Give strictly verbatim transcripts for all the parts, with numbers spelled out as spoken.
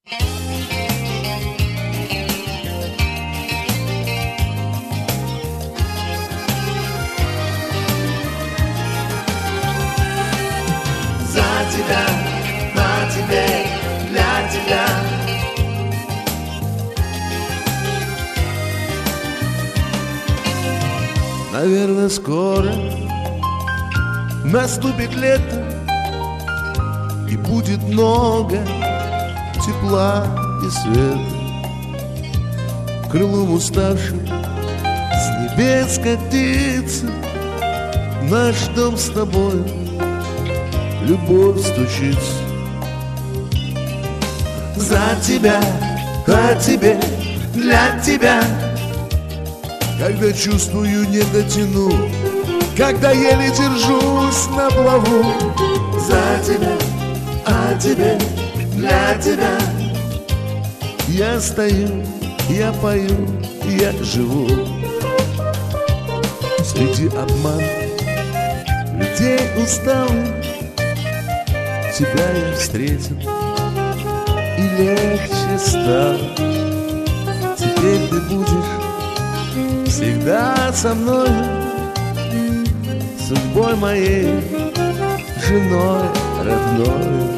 За тебя, на тебе, для тебя. Наверное, скоро наступит лето, и будет много тепла и света. Крылом уставшим с небес катится наш дом с тобой, любовь стучится. За тебя, о тебе, для тебя. Когда чувствую, не дотяну, когда еле держусь на плаву. За тебя, о тебе, для тебя. Я стою, я пою, я живу среди обмана людей усталых. Тебя я встретил, и легче стало. Теперь ты будешь всегда со мной, судьбой моей, женой родной.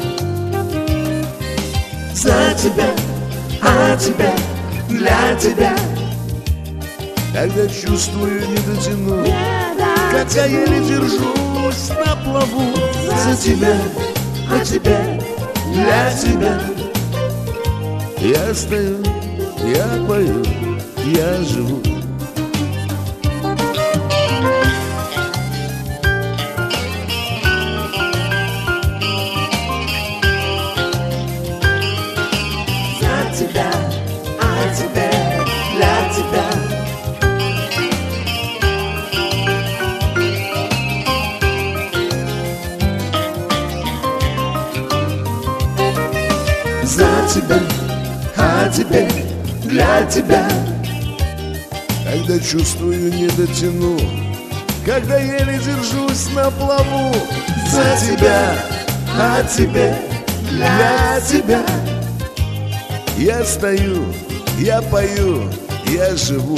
За тебя, о тебя, для тебя. Когда чувствую, не дотяну, когда еле держусь на плаву. За тебя, о тебя, для тебя. Я стою, я пою, я живу. За тебя, о тебя, для тебя. За тебя, о тебе, для тебя. Когда чувствую, не дотяну, когда еле держусь на плаву. За тебя, о тебе, для тебя. Я стою, я пою, я живу.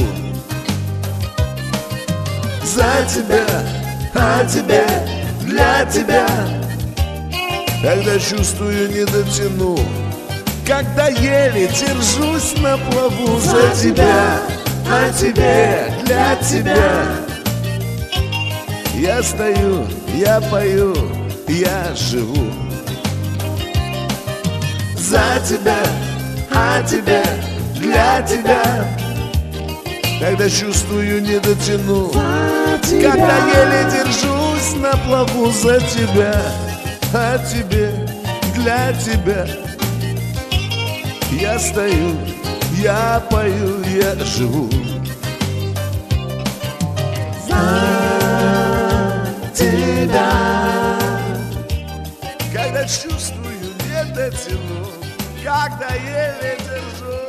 За тебя, о тебе, для тебя. Когда чувствую, не дотяну, когда еле держусь на плаву. За тебя, о тебе, для тебя. Я стою, я пою, я живу. За тебя, о тебе, для тебя. Когда чувствую, не дотяну, тебя. когда еле держусь на плаву. За тебя, о тебе, для тебя. Я стою, я пою, я живу. За тебя. Когда чувствую, не дотяну, когда еле держу.